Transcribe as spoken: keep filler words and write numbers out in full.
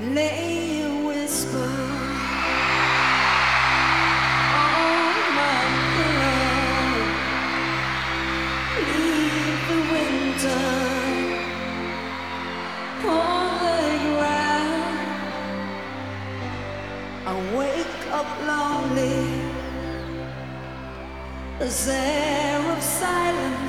lay a whisper on my pillow. Leave the winter on the ground. I wake up lonely. Is there of silence